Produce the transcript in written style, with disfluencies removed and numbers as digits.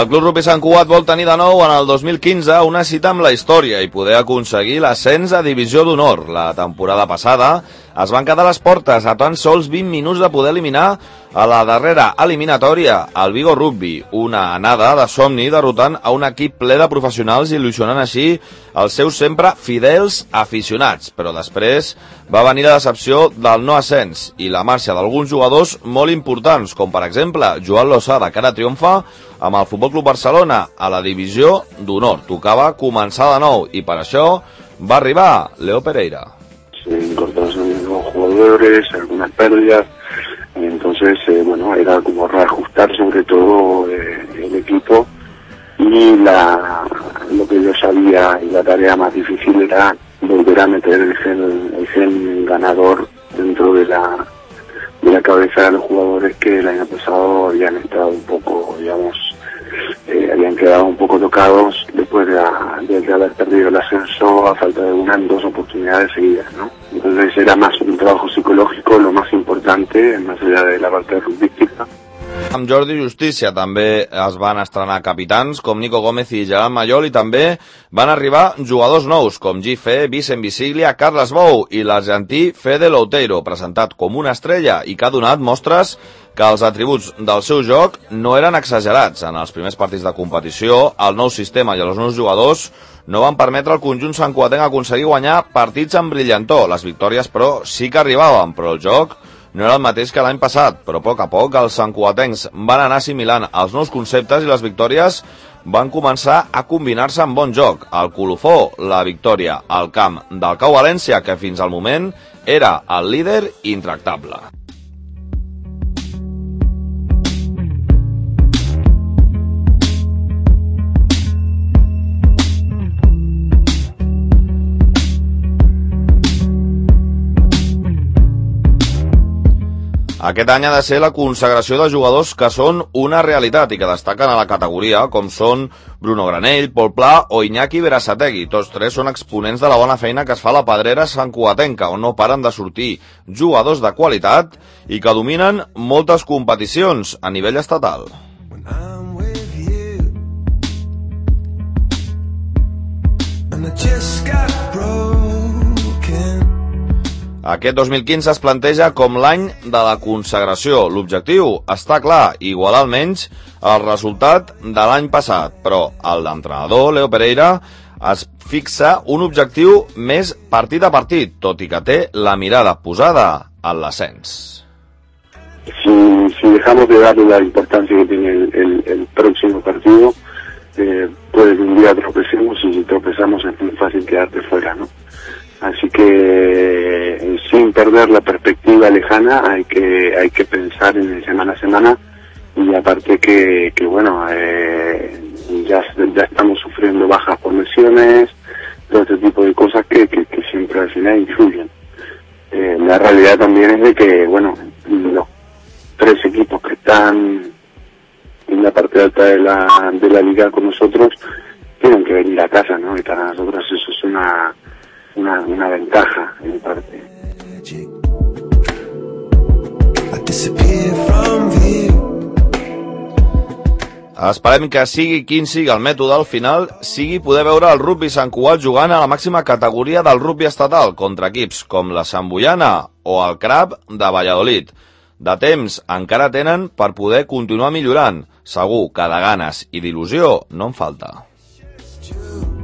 El Club Rugby Sant Cugat vol tenir de nou en el 2015 una cita amb la història i poder aconseguir l'ascens a Divisió d'Honor. La temporada passada es van quedar a les portes a tan sols 20 minuts de poder eliminar a la darrera eliminatòria el Vigo Rugby, una anada de somni derrotant a un equip ple de professionals i il·lusionant així els seus sempre fidels aficionats. Però després va venir la decepció del no ascens i la marxa d'alguns jugadors molt importants, com per exemple Joan Losada, que ara triomfa amb el Futbol Club Barcelona a la Divisió d'Honor. Tocava començar de nou i per això va arribar Leo Pereira. Se incorporaron nuevos jugadores, algunas pérdidas, entonces era como reajustar sobre todo el equipo y lo que yo sabía y la tarea más difícil era volver a meter el gen ganador dentro de la cabeza de los jugadores que el año pasado habían estado un poco, habían quedado un poco tocados después de haber perdido el ascenso a falta de una en 2 oportunidades seguidas, ¿no? Entonces era más un trabajo psicológico lo más importante, más allá de la parte rugbyística. Amb Jordi Justícia també es van estrenar capitans com Nico Gómez i Gerard Mayol i també van arribar jugadors nous com Gifé, Vicent Visiglia, Carles Bou i l'argentí Fede Louteiro, presentat com una estrella i que ha donat mostres que els atributs del seu joc no eren exagerats. En els primers partits de competició, el nou sistema i els nous jugadors no van permetre al conjunt santcugatenc aconseguir guanyar partits amb brillantor. Les victòries, però, sí que arribaven, però el joc no era el mateix que l'any passat, però a poc els santcugatencs van anar assimilant els nous conceptes i les victòries van començar a combinar-se amb bon joc. El colofó, la victòria al camp del Cau València, que fins al moment era el líder intractable. Aquest any ha de ser la consagració de jugadors que són una realitat i que destaquen a la categoria, com són Bruno Granell, Pol Pla o Iñaki Berasategui. Tots tres són exponents de la bona feina que es fa a la pedrera santcugatenca, on no paren de sortir jugadors de qualitat i que dominen moltes competicions a nivell estatal. Aquest 2015 es planteja com l'any de la consagració. L'objectiu està clar, igualar almenys el resultat de l'any passat, però el d'entrenador, Leo Pereira, es fixa un objectiu més partit a partit, tot i que té la mirada posada en l'ascens. Si dejamos de darle la importancia que tiene el próximo partido, puede que un día tropecemos y si tropezamos es muy fácil quedarte fuera, ¿no? Así que sin perder la perspectiva lejana hay que pensar en el semana a semana y aparte que ya estamos sufriendo bajas por lesiones, todo este tipo de cosas que siempre al final influyen. La realidad también es de que los 3 equipos que están en la parte alta de la liga con nosotros tienen que venir a casa, ¿no? Y para nosotros eso es una ventaja en parte. Esperem que sigui quin sigui el mètode al final, sigui poder veure el rugby Sant Cugat jugant a la màxima categoria del rugby estatal contra equips com la Sant Boiana o el CRAB de Valladolid. De temps encara tenen per poder continuar millorant. Segur que de ganes i d'il·lusió no en falta.